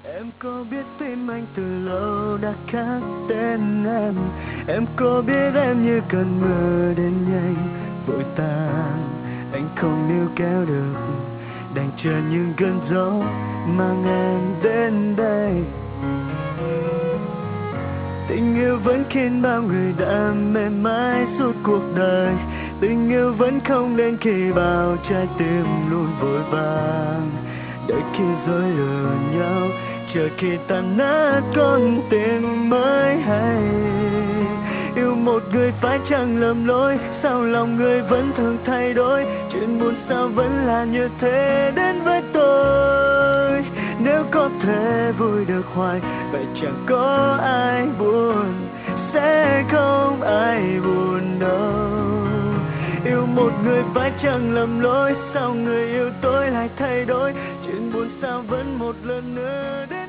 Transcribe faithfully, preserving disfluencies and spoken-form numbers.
Em có biết tim anh từ lâu đã khác tên em. Em có biết em như cơn mưa đến nhanh vội tan. Anh không níu kéo được, đành chờ những cơn gió mang em đến đây. Tình yêu vẫn khiến bao người đam mê mãi suốt cuộc đời. Tình yêu vẫn không đến khi bao trái tim luôn vội vàng. Đợi khi dối lừa nhau, chờ khi tan nát con tim mới hay. Yêu một người phải chăng lầm lỗi, sao lòng người vẫn thường thay đổi. Chuyện buồn sao vẫn là như thế đến với tôi. Nếu có thể vui được hoài, vậy chẳng có ai buồn, sẽ không ai buồn đâu. Yêu một người phải chăng lầm lỗi, sao người yêu tôi lại thay đổi. Chuyện buồn sao vẫn một lần nữa đến